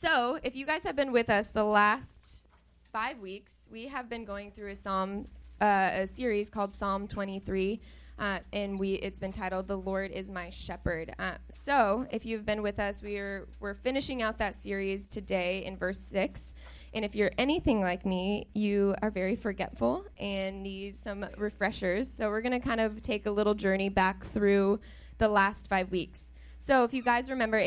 So, if you guys have been with us the last 5 weeks, we have been going through a series called Psalm 23, and it's been titled "The Lord Is My Shepherd." So, if you've been with us, we're finishing out that series today in verse 6. And if you're anything like me, you are very forgetful and need some refreshers. So we're going to kind of take a little journey back through the last 5 weeks. So if you guys remember,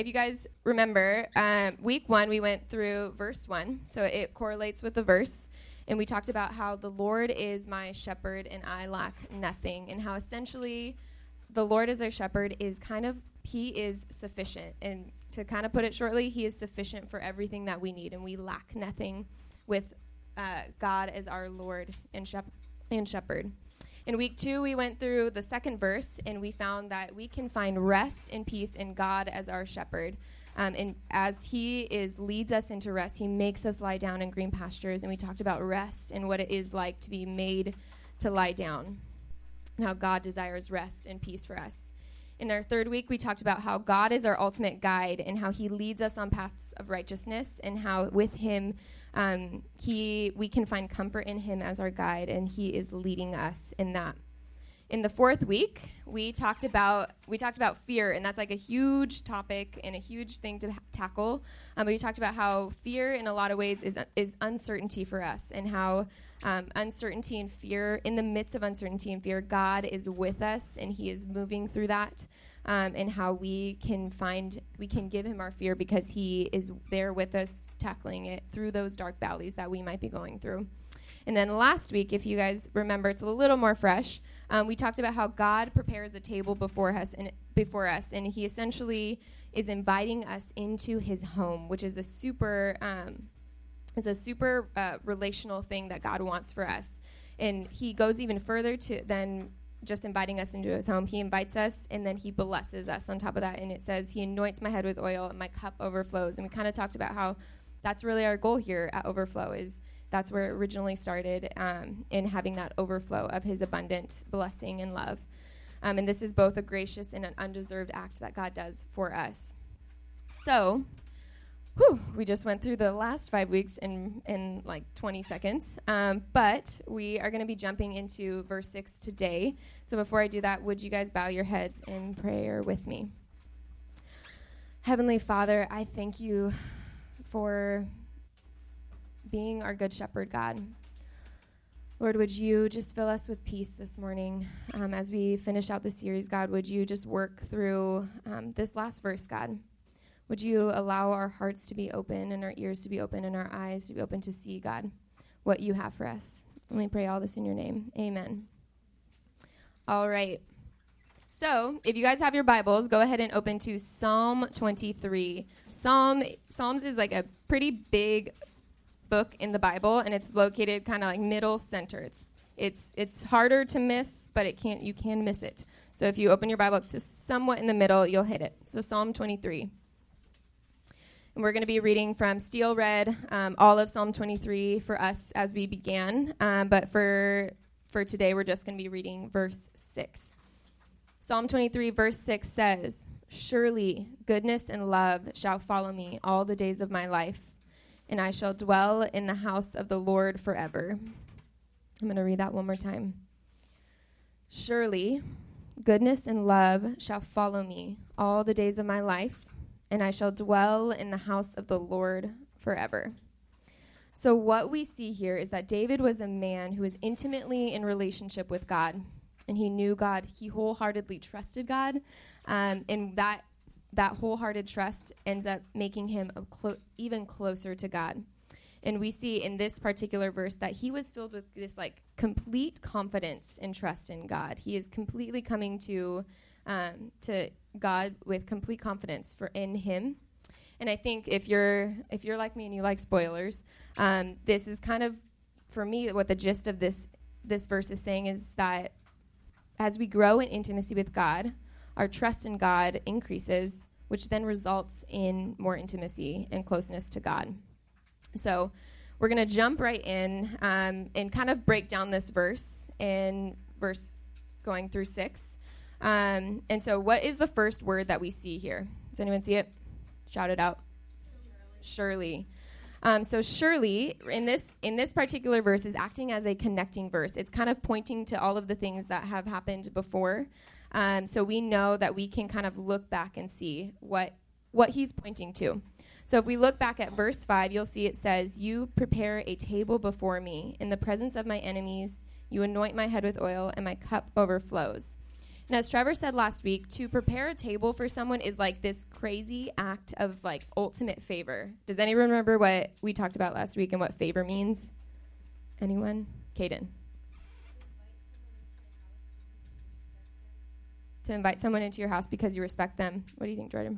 week 1, we went through verse 1. So it correlates with the verse. And we talked about how the Lord is my shepherd and I lack nothing. And how essentially the Lord as our shepherd is he is sufficient. And to kind of put it shortly, he is sufficient for everything that we need. And we lack nothing with God as our Lord and shepherd. In week 2, we went through the second verse, and we found that we can find rest and peace in God as our shepherd. And as he leads us into rest, he makes us lie down in green pastures. And we talked about rest and what it is like to be made to lie down, and how God desires rest and peace for us. In our third week, we talked about how God is our ultimate guide and how he leads us on paths of righteousness, and how with him we can find comfort in him as our guide, and he is leading us in that. In the fourth week, we talked about fear, and that's like a huge topic and a huge thing to tackle. But we talked about how fear, in a lot of ways, is uncertainty for us, and how uncertainty and fear, in the midst of uncertainty and fear, God is with us, and he is moving through that, and how we can give him our fear because he is there with us, tackling it through those dark valleys that we might be going through. And then last week, if you guys remember, it's a little more fresh. We talked about how God prepares a table before us, and he essentially is inviting us into his home, which is a super relational thing that God wants for us. And he goes even further than just inviting us into his home. He invites us, and then he blesses us on top of that. And it says, he anoints my head with oil, and my cup overflows. And we kind of talked about how that's really our goal here at Overflow. That's where it originally started, in having that overflow of his abundant blessing and love. And this is both a gracious and an undeserved act that God does for us. So, we just went through the last 5 weeks in like 20 seconds. But we are going to be jumping into verse 6 today. So before I do that, would you guys bow your heads in prayer with me? Heavenly Father, I thank you for being our good shepherd, God. Lord, would you just fill us with peace this morning as we finish out the series, God? Would you just work through this last verse, God? Would you allow our hearts to be open and our ears to be open and our eyes to be open to see, God, what you have for us? And we pray all this in your name. Amen. All right. So if you guys have your Bibles, go ahead and open to Psalm 23. Psalms is like a pretty big book in the Bible, and it's located kind of like middle center. It's harder to miss, but you can miss it. So if you open your Bible to somewhat in the middle, you'll hit it. So Psalm 23. And we're going to be reading from Steele read all of Psalm 23 for us as we began. But for today, we're just going to be reading verse 6. Psalm 23, verse 6 says, "Surely goodness and love shall follow me all the days of my life, and I shall dwell in the house of the Lord forever." I'm going to read that one more time. "Surely goodness and love shall follow me all the days of my life, and I shall dwell in the house of the Lord forever." So what we see here is that David was a man who was intimately in relationship with God, and he knew God. He wholeheartedly trusted God, and that wholehearted trust ends up making him even closer to God. And we see in this particular verse that he was filled with this like complete confidence and trust in God. He is completely coming to God with complete confidence in him. And I think if you're like me and you like spoilers, this is kind of, for me, what the gist of this verse is saying is that as we grow in intimacy with God, our trust in God increases, which then results in more intimacy and closeness to God. So we're going to jump right in and kind of break down this verse going through 6. And so what is the first word that we see here? Does anyone see it? Shout it out. surely. So surely, in this particular verse, is acting as a connecting verse. It's kind of pointing to all of the things that have happened before. So we know that we can kind of look back and see what he's pointing to. So if we look back at verse 5, you'll see it says, "You prepare a table before me in the presence of my enemies. You anoint my head with oil, and my cup overflows." And as Trevor said last week, to prepare a table for someone is like this crazy act of like ultimate favor. Does anyone remember what we talked about last week and what favor means? Anyone? Caden. To invite someone into your house because you respect them. What do you think, Jordan?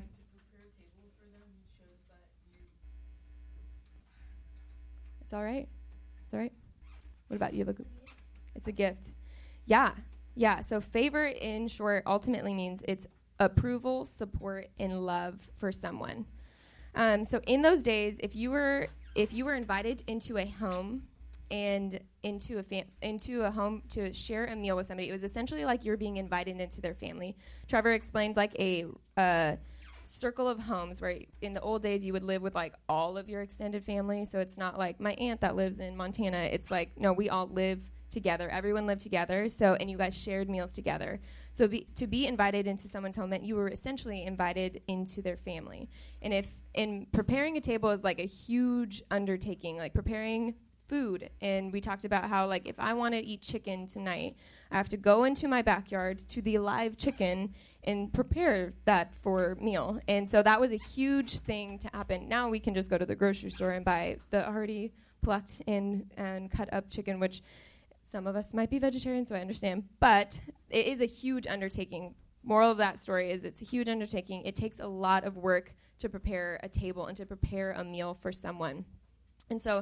It's all right. It's all right. What about you? It's a gift. Yeah. So favor, in short, ultimately means it's approval, support, and love for someone. So in those days, if you were invited into a home and into a home to share a meal with somebody, it was essentially like you're being invited into their family. Trevor explained like a circle of homes where in the old days you would live with like all of your extended family. So it's not like my aunt that lives in Montana. It's like, no, we all live together. Everyone lived together. So, and you guys shared meals together. So to be invited into someone's home meant you were essentially invited into their family. And preparing a table is like a huge undertaking, like preparing food. And we talked about how like if I want to eat chicken tonight, I have to go into my backyard to the live chicken and prepare that for a meal. And so that was a huge thing to happen. Now we can just go to the grocery store and buy the already plucked and cut up chicken, which some of us might be vegetarians, so I understand. But it is a huge undertaking. Moral of that story is it's a huge undertaking. It takes a lot of work to prepare a table and to prepare a meal for someone. And so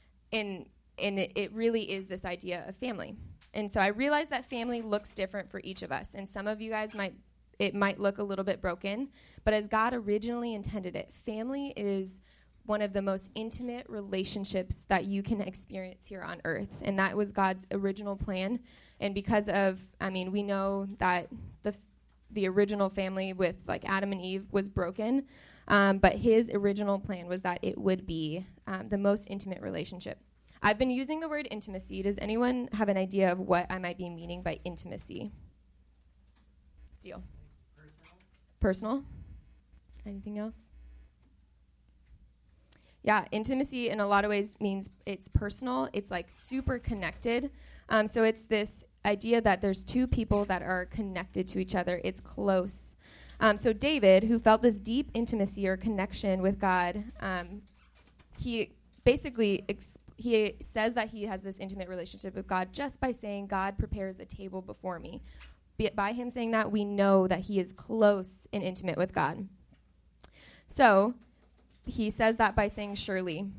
it really is this idea of family. And so I realize that family looks different for each of us. And some of you guys might look a little bit broken. But as God originally intended it, family is one of the most intimate relationships that you can experience here on earth. And that was God's original plan. And because of, we know that the original family with like Adam and Eve was broken. But his original plan was that it would be the most intimate relationship. I've been using the word intimacy. Does anyone have an idea of what I might be meaning by intimacy? Steele. Personal? Anything else? Yeah, intimacy in a lot of ways means it's personal. It's like super connected. So it's this idea that there's two people that are connected to each other. It's close. So David, who felt this deep intimacy or connection with God, he basically he says that he has this intimate relationship with God just by saying, God prepares a table before me. By him saying that, we know that he is close and intimate with God. So he says that by saying surely.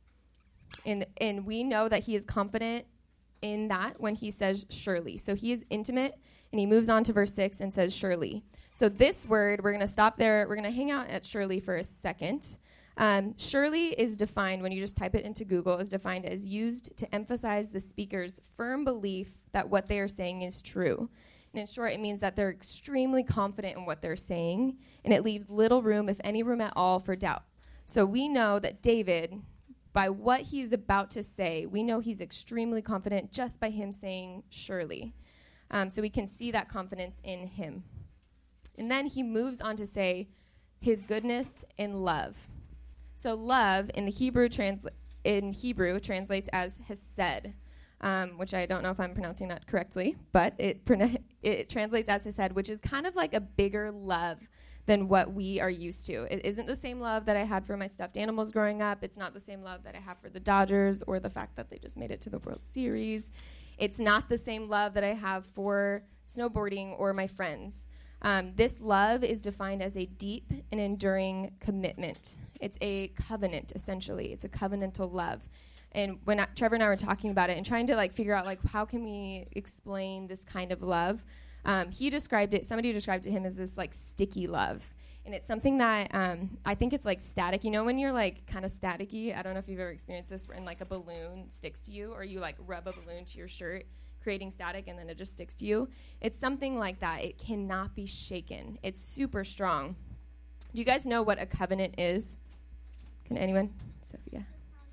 And we know that he is confident in that when he says surely. So he is intimate, and he moves on to verse 6 and says surely. So this word, we're going to stop there. We're going to hang out at surely for a second. Surely is defined, when you just type it into Google, is defined as used to emphasize the speaker's firm belief that what they are saying is true. And in short, it means that they're extremely confident in what they're saying, and it leaves little room, if any room at all, for doubt. So we know that David, by what he's about to say, we know he's extremely confident just by him saying surely. So we can see that confidence in him. And then he moves on to say his goodness and love. So love in the Hebrew translates as hesed, which I don't know if I'm pronouncing that correctly, but it translates as hesed, which is kind of like a bigger love than what we are used to. It isn't the same love that I had for my stuffed animals growing up. It's not the same love that I have for the Dodgers or the fact that they just made it to the World Series. It's not the same love that I have for snowboarding or my friends. This love is defined as a deep and enduring commitment. It's a covenant, essentially. It's a covenantal love. And when Trevor and I were talking about it and trying to figure out how can we explain this kind of love, somebody described it to him as this sticky love. And it's something that I think it's static. You know when you're kind of staticky? I don't know if you've ever experienced this when a balloon sticks to you, or you rub a balloon to your shirt, creating static, and then it just sticks to you. It's something like that. It cannot be shaken. It's super strong. Do you guys know what a covenant is? Can anyone? Sophia.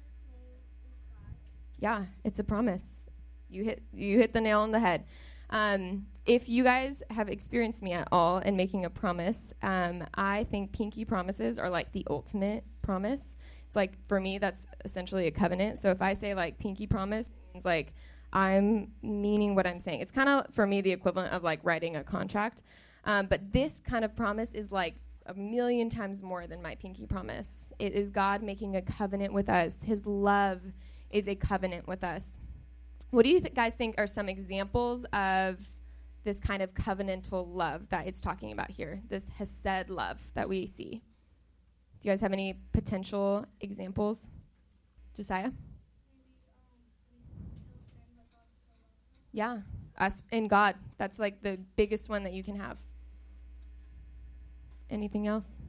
Yeah, it's a promise. You hit the nail on the head. If you guys have experienced me at all in making a promise, I think pinky promises are like the ultimate promise. It's like, for me, that's essentially a covenant. So if I say like pinky promise, it's like I'm meaning what I'm saying. It's kind of, for me, the equivalent of like writing a contract. But this kind of promise is like a million times more than my pinky promise. It is God making a covenant with us. His love is a covenant with us. What do you guys think are some examples of this kind of covenantal love that it's talking about here, this hesed love that we see? Do you guys have any potential examples? Josiah? Yeah, us and God. That's like the biggest one that you can have. Anything else?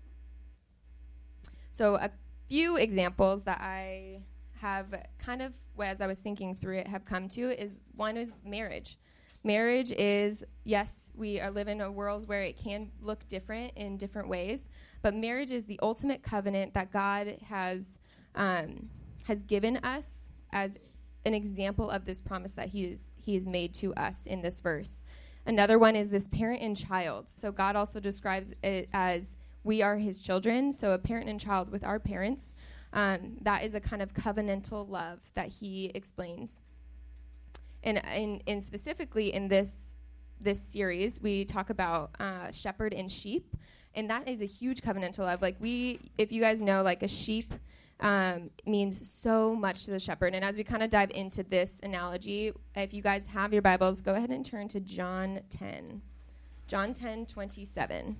So a few examples that I have kind of, as I was thinking through it, have come to is, one is marriage. Marriage is, yes, we live in a world where it can look different in different ways, but marriage is the ultimate covenant that God has given us as an example of this promise that he has made to us in this verse. Another one is this parent and child. So God also describes it as we are his children, so a parent and child with our parents. That is a kind of covenantal love that he explains. And specifically in this series, we talk about shepherd and sheep, and that is a huge covenantal love. Like if you guys know, like a sheep means so much to the shepherd. And as we kind of dive into this analogy, if you guys have your Bibles, go ahead and turn to John 10. John 10:27.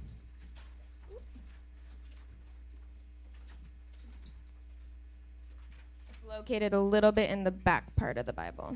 It's located a little bit in the back part of the Bible.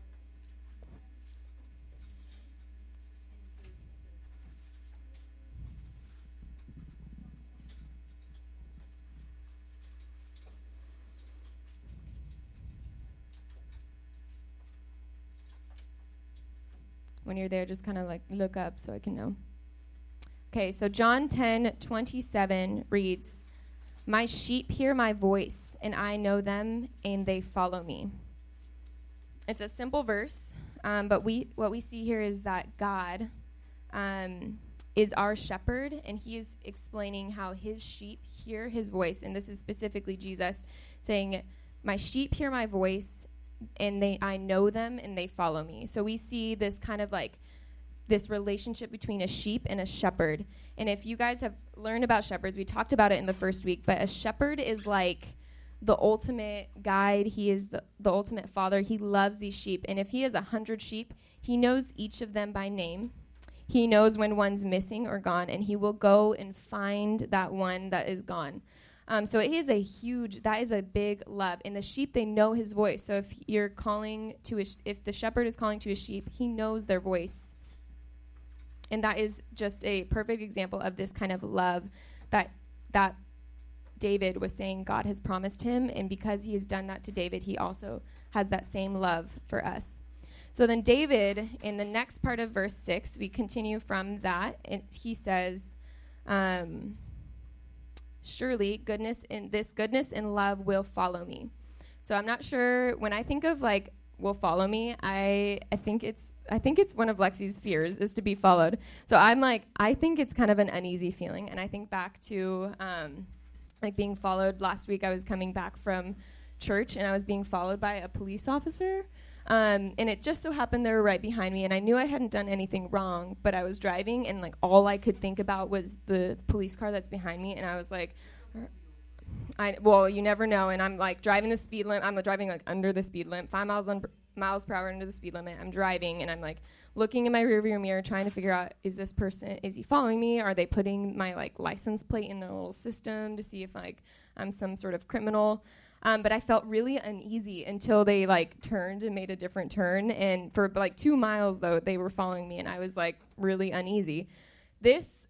When you're there, just kind of like look up so I can know. Okay, so John 10:27 reads, "My sheep hear my voice, and I know them, and they follow me." It's a simple verse, but what we see here is that God is our shepherd, and he is explaining how his sheep hear his voice. And this is specifically Jesus saying, "My sheep hear my voice, and I know them, and they follow me." So we see this kind of like this relationship between a sheep and a shepherd. And if you guys have learned about shepherds, we talked about it in the first week, but a shepherd is like the ultimate guide. He is the ultimate father. He loves these sheep. And if he has 100 sheep, he knows each of them by name. He knows when one's missing or gone, and he will go and find that one that is gone. So it is that is a big love. And the sheep, they know his voice. So if you're calling if the shepherd is calling to his sheep, he knows their voice. And that is just a perfect example of this kind of love that David was saying God has promised him. And because he has done that to David, he also has that same love for us. So then David, in the next part of verse 6, we continue from that, and he says, "Surely goodness and love will follow me." So I'm not sure, when I think of like will follow me, I think it's one of Lexi's fears is to be followed. So I'm like, I think it's kind of an uneasy feeling. And I think back to like being followed. Last week I was coming back from church and I was being followed by a police officer. And it just so happened they were right behind me, and I knew I hadn't done anything wrong, but I was driving, and like all I could think about was the police car that's behind me, and I was like, well, you never know. And I'm like driving the speed limit. I'm driving like under the speed limit, 5 miles per hour under the speed limit. I'm driving, and I'm like looking in my rearview mirror, trying to figure out, is he following me? Are they putting my like license plate in their little system to see if like I'm some sort of criminal? But I felt really uneasy until they like turned and made a different turn. And for like 2 miles though, they were following me, and I was like really uneasy. This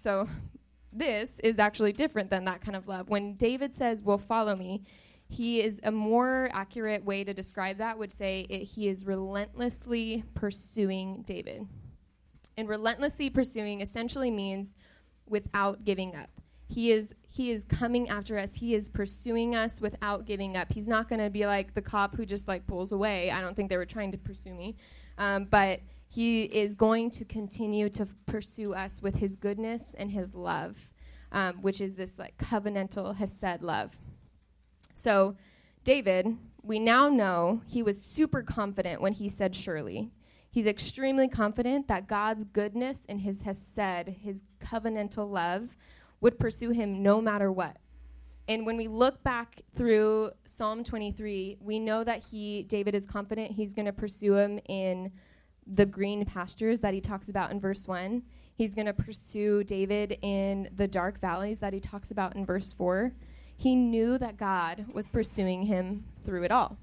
is actually different than that kind of love. When David says, "will follow me," he is a more accurate way to describe that would say he is relentlessly pursuing David. And relentlessly pursuing essentially means without giving up. He is he is coming after us. He is pursuing us without giving up. He's not going to be like the cop who just like pulls away. I don't think they were trying to pursue me. But he is going to continue to pursue us with his goodness and his love, which is this like covenantal hesed love. So David, we now know he was super confident when he said surely. He's extremely confident that God's goodness and his hesed, his covenantal love, would pursue him no matter what. And when we look back through Psalm 23, we know that David is confident he's going to pursue him in the green pastures that he talks about in verse 1. He's going to pursue David in the dark valleys that he talks about in verse 4. He knew that God was pursuing him through it all.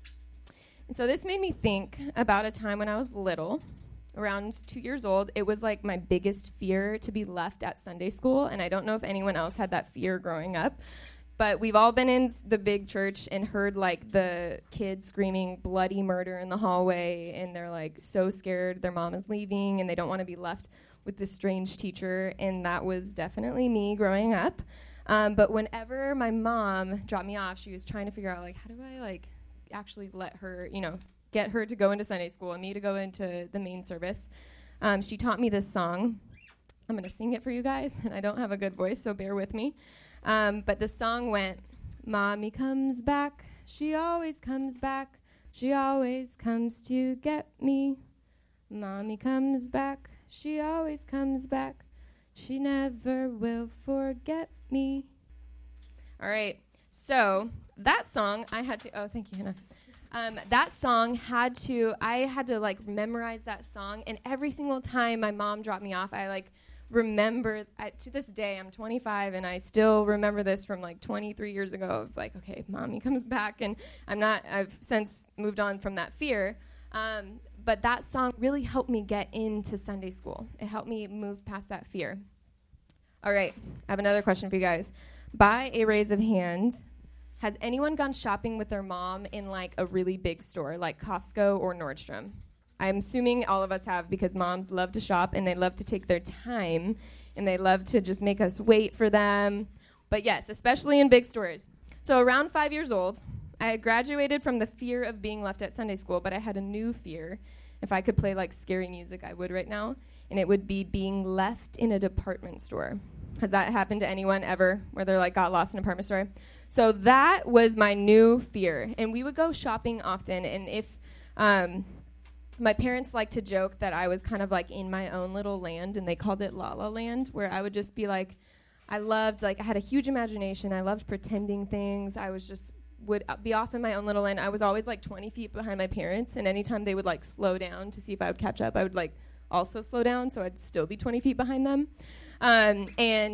And so this made me think about a time when I was little, around 2 years old. It was like my biggest fear to be left at Sunday school, and I don't know if anyone else had that fear growing up, but we've all been in the big church and heard like the kids screaming bloody murder in the hallway, and they're like so scared their mom is leaving and they don't want to be left with this strange teacher, and that was definitely me growing up. But whenever my mom dropped me off, she was trying to figure out like, how do I like actually let her, get her to go into Sunday school and me to go into the main service. She taught me this song. I'm going to sing it for you guys, and I don't have a good voice, so bear with me. But the song went, Mommy comes back, she always comes back, she always comes to get me. Mommy comes back, she always comes back, she never will forget me. All right, so that song, thank you, Hannah. That song I had to like memorize that song, and every single time my mom dropped me off, I like remember, to this day, I'm 25, and I still remember this from like 23 years ago of like, okay, Mommy comes back, and I've since moved on from that fear, but that song really helped me get into Sunday school. It helped me move past that fear. All right, I have another question for you guys. By a raise of hands, has anyone gone shopping with their mom in like a really big store, like Costco or Nordstrom? I'm assuming all of us have, because moms love to shop and they love to take their time and they love to just make us wait for them. But yes, especially in big stores. So around 5 years old, I had graduated from the fear of being left at Sunday school, but I had a new fear. If I could play like scary music, I would right now. And it would be being left in a department store. Has that happened to anyone ever, where they're like got lost in a department store? So that was my new fear. And we would go shopping often. And if my parents liked to joke that I was kind of like in my own little land, and they called it La La Land, where I would just be like, I had a huge imagination. I loved pretending things. I was just would be off in my own little land. I was always like 20 feet behind my parents, and anytime they would like slow down to see if I would catch up, I would like also slow down, so I'd still be 20 feet behind them. And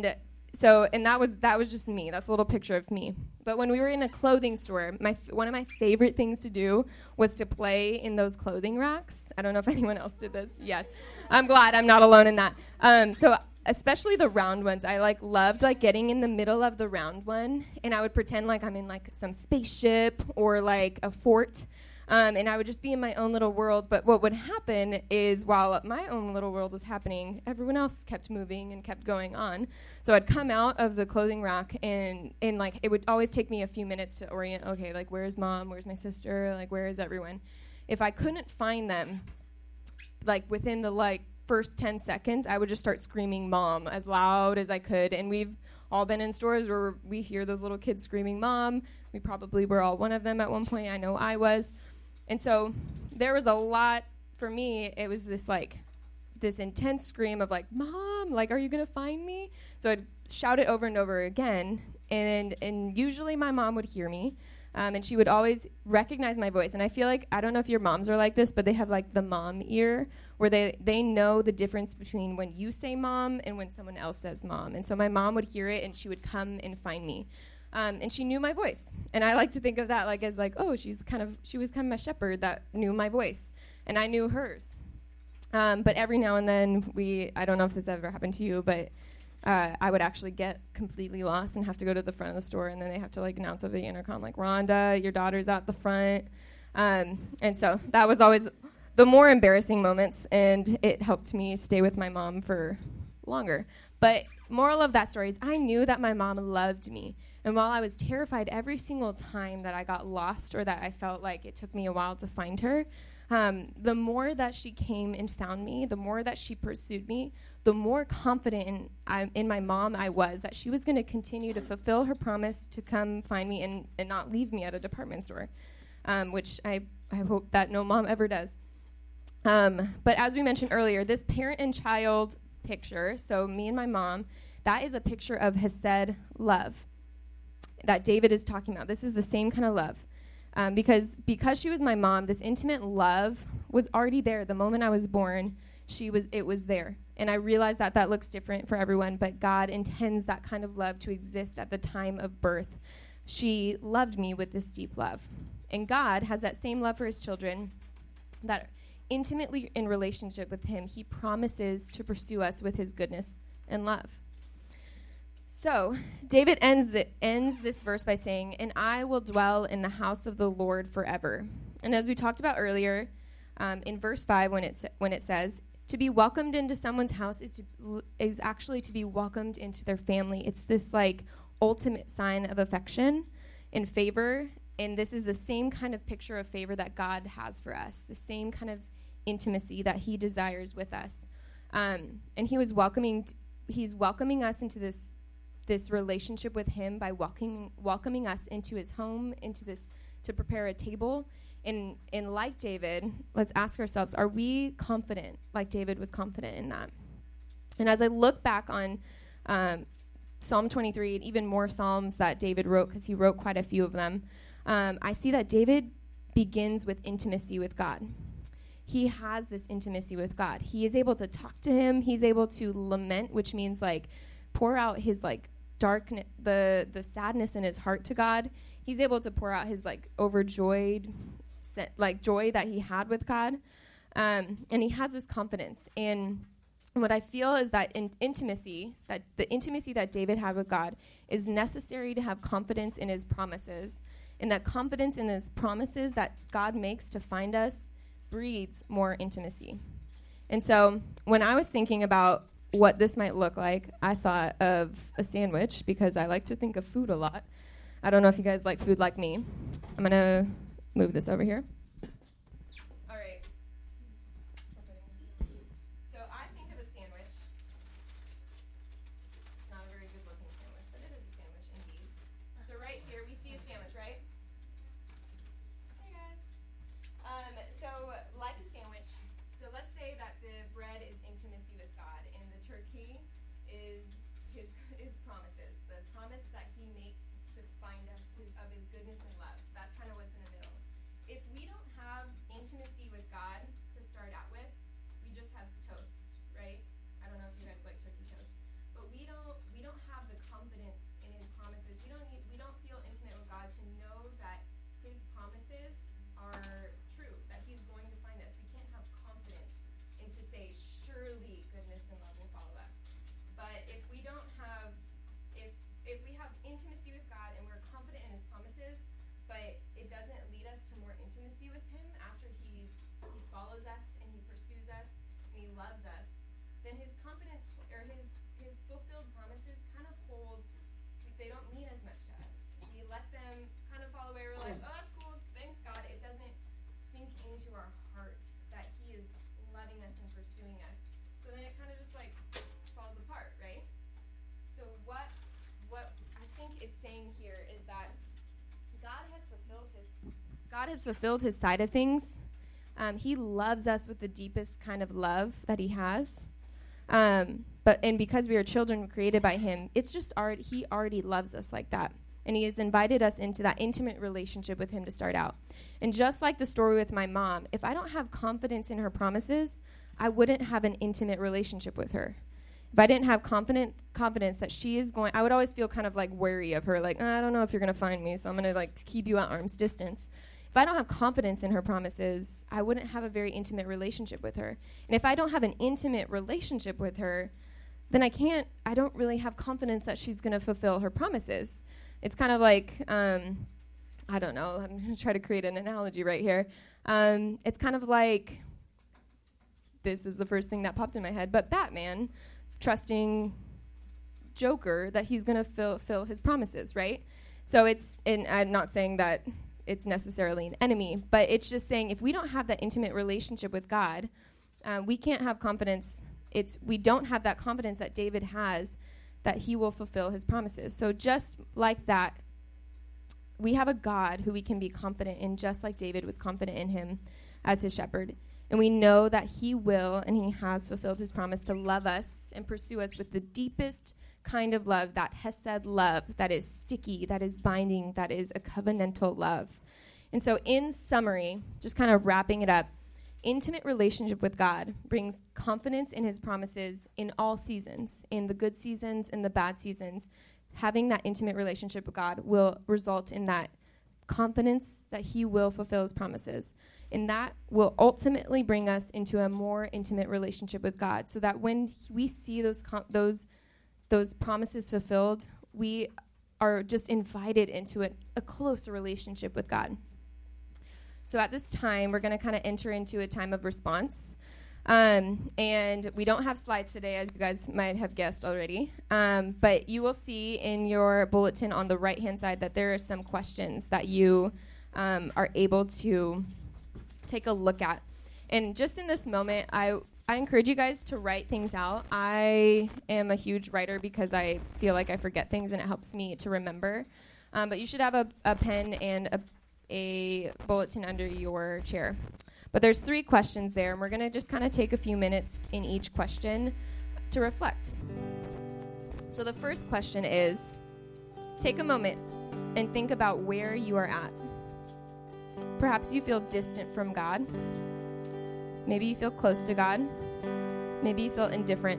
that was just me. That's a little picture of me. But when we were in a clothing store, one of my favorite things to do was to play in those clothing racks. I don't know if anyone else did this. Yes. I'm glad I'm not alone in that. So especially the round ones, I loved getting in the middle of the round one, and I would pretend like I'm in like some spaceship or like a fort. And I would just be in my own little world. But what would happen is while my own little world was happening, everyone else kept moving and kept going on. So I'd come out of the clothing rack, and like it would always take me a few minutes to orient, okay, like where's mom, where's my sister, like where is everyone? If I couldn't find them, like within the first 10 seconds, I would just start screaming mom as loud as I could. And we've all been in stores where we hear those little kids screaming mom. We probably were all one of them at one point. I know I was. And so there was a lot, for me, it was this intense scream of like, mom, like, are you going to find me? So I'd shout it over and over again, and usually my mom would hear me, and she would always recognize my voice. And I feel like, I don't know if your moms are like this, but they have like the mom ear, where they know the difference between when you say mom and when someone else says mom. And so my mom would hear it, and she would come and find me. And she knew my voice. And I like to think of that as oh, she was kind of my shepherd that knew my voice, and I knew hers. But every now and then I don't know if this ever happened to you, but I would actually get completely lost and have to go to the front of the store, and then they have to announce over the intercom, Rhonda, your daughter's out the front. And so that was always the more embarrassing moments, and it helped me stay with my mom for longer. But moral of that story is I knew that my mom loved me. And while I was terrified every single time that I got lost or that I felt like it took me a while to find her, the more that she came and found me, the more that she pursued me, the more confident in my mom I was that she was going to continue to fulfill her promise to come find me and not leave me at a department store, which I hope that no mom ever does. But as we mentioned earlier, this parent and child picture, so me and my mom, that is a picture of Hesed love that David is talking about. This is the same kind of love. Because she was my mom, this intimate love was already there. The moment I was born, it was there. And I realize that looks different for everyone, but God intends that kind of love to exist at the time of birth. She loved me with this deep love. And God has that same love for his children, that intimately in relationship with him, he promises to pursue us with his goodness and love. So David ends this verse by saying, "And I will dwell in the house of the Lord forever." And as we talked about earlier, in verse 5, when it says, to be welcomed into someone's house is actually to be welcomed into their family. It's this like ultimate sign of affection and favor. And this is the same kind of picture of favor that God has for us, the same kind of intimacy that he desires with us. And he's welcoming us into this relationship with him by welcoming us into his home, to prepare a table. And like David, let's ask ourselves, are we confident like David was confident in that? And as I look back on Psalm 23 and even more Psalms that David wrote, because he wrote quite a few of them, I see that David begins with intimacy with God. He has this intimacy with God. He is able to talk to him. He's able to lament, which means like pour out his like darkness, the sadness in his heart to God. He's able to pour out his like overjoyed like joy that he had with God. And he has this confidence. And what I feel is that the intimacy that David had with God is necessary to have confidence in his promises. And that confidence in his promises that God makes to find us breeds more intimacy. And so when I was thinking about what this might look like, I thought of a sandwich because I like to think of food a lot. I don't know if you guys like food like me. I'm going to move this over here. All right. So I think of a sandwich. It's not a very good looking sandwich, but it is a sandwich indeed. So right here we see a sandwich, right? Hey guys. So like a sandwich, so let's say that the bread is intimacy with God and the turkey is his promises, the promise that he makes to find us of his goodness and love. So that's kind of what's in the middle. If we don't have intimacy with God to start out with, we just have toast, right? I don't know if you guys like turkey toast, but we don't have the confidence in his promises. We don't feel intimate with God to know that his promises are true, that he's going to find us. We can't have confidence and to say surely goodness and love will follow us. But if we don't have if we have intimacy with God and we're confident in his promises, but it doesn't lead us to more intimacy with him after he follows us and he pursues us and he loves us, then his confidence or his fulfilled promises kind of they don't mean as much to us. We let them kind of fall away. We're like, oh, that's cool. Thanks, God. It doesn't sink into our heart that he is loving us and pursuing us. So then it kind of just like falls apart, right? So what I think it's saying here is that God has fulfilled his side of things. He loves us with the deepest kind of love that he has. And because we are children created by him, it's just he already loves us like that. And he has invited us into that intimate relationship with him to start out. And just like the story with my mom, if I don't have confidence in her promises, I wouldn't have an intimate relationship with her. If I didn't have confidence that she is I would always feel kind of like wary of her, like, I don't know if you're going to find me, so I'm going to like keep you at arm's distance. If I don't have confidence in her promises, I wouldn't have a very intimate relationship with her. And if I don't have an intimate relationship with her, then I don't really have confidence that she's going to fulfill her promises. It's kind of like, I don't know, I'm going to try to create an analogy right here. It's kind of like, this is the first thing that popped in my head, but Batman trusting joker that he's going to fulfill his promises, right? So and I'm not saying that it's necessarily an enemy, but it's just saying if we don't have that intimate relationship with God, we can't have confidence. We don't have that confidence that David has that he will fulfill his promises. So just like that, we have a God who we can be confident in, just like David was confident in him as his shepherd. And we know that he will and he has fulfilled his promise to love us and pursue us with the deepest kind of love, that hesed love that is sticky, that is binding, that is a covenantal love. And so in summary, just kind of wrapping it up, intimate relationship with God brings confidence in his promises in all seasons, in the good seasons, in the bad seasons. Having that intimate relationship with God will result in that confidence that he will fulfill his promises. And that will ultimately bring us into a more intimate relationship with God, so that when we see those promises fulfilled, we are just invited into a closer relationship with God. So at this time, we're going to kind of enter into a time of response. And we don't have slides today, as you guys might have guessed already. But you will see in your bulletin on the right-hand side that there are some questions that you are able to take a look at. And just in this moment, I encourage you guys to write things out. I am a huge writer because I feel like I forget things, and it helps me to remember. But you should have a pen and a bulletin under your chair. But there's 3 questions there, and we're going to just kind of take a few minutes in each question to reflect. So the first question is, take a moment and think about where you are at. Perhaps you feel distant from God. Maybe you feel close to God. Maybe you feel indifferent.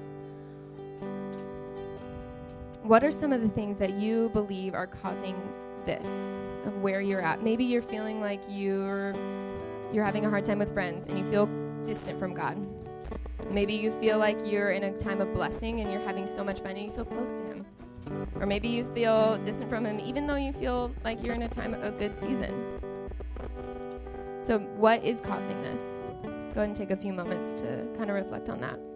What are some of the things that you believe are causing this, of where you're at? Maybe you're feeling like you're having a hard time with friends and you feel distant from God. Maybe you feel like you're in a time of blessing and you're having so much fun and you feel close to him. Or maybe you feel distant from him even though you feel like you're in a time of a good season. So what is causing this? Go ahead and take a few moments to kind of reflect on that.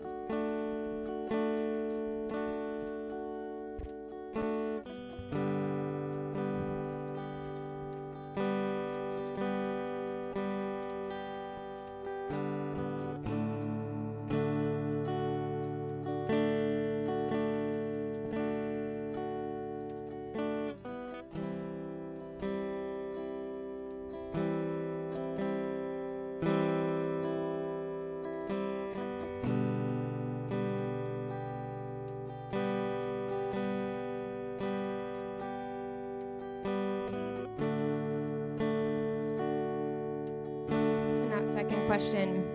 Question.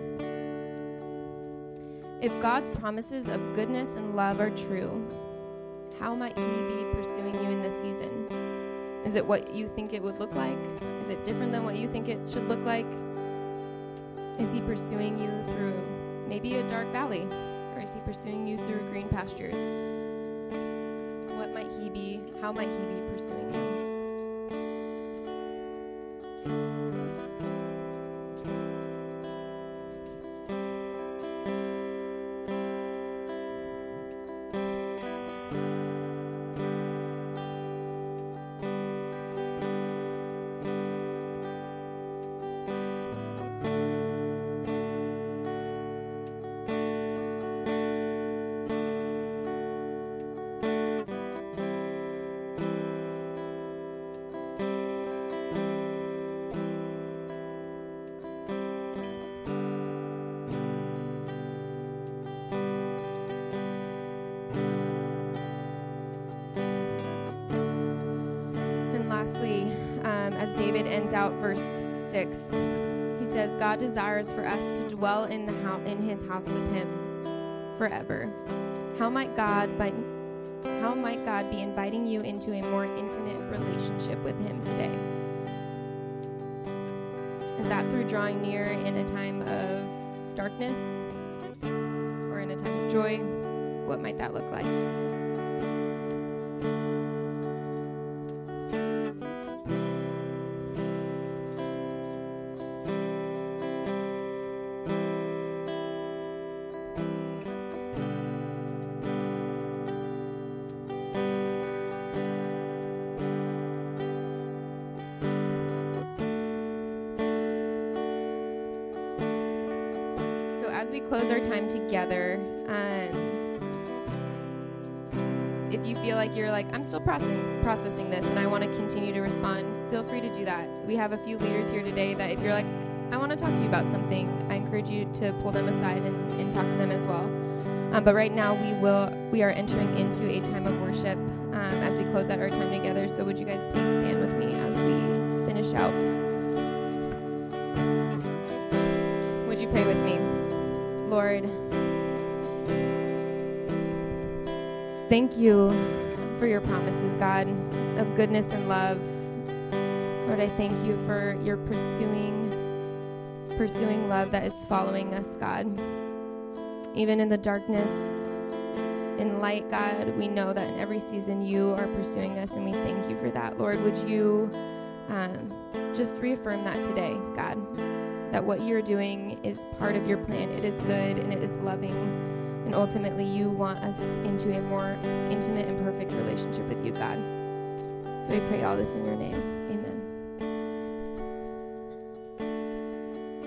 If God's promises of goodness and love are true, how might he be pursuing you in this season? Is it what you think it would look like? Is it different than what you think it should look like? Is he pursuing you through maybe a dark valley? Or is he pursuing you through green pastures? How might he be pursuing you? As David ends out verse 6, he says, God desires for us to dwell in his house with him forever. How might God be inviting you into a more intimate relationship with him today? Is that through drawing near in a time of darkness or in a time of joy? What might that look like? close our time together, if you feel like you're like, I'm still processing this and I want to continue to respond, feel free to do that. We have a few leaders here today that if you're like, I want to talk to you about something, I encourage you to pull them aside and talk to them as well. But right now we are entering into a time of worship as we close out our time together. So would you guys please stand with me as we finish out? Would you pray with me? Lord, thank you for your promises, God, of goodness and love. Lord, I thank you for your pursuing love that is following us, God. Even in the darkness, in light, God, we know that in every season you are pursuing us, and we thank you for that. Lord, would you just reaffirm that today, God, that what you're doing is part of your plan. It is good and it is loving. And ultimately, you want us into a more intimate and perfect relationship with you, God. So we pray all this in your name. Amen.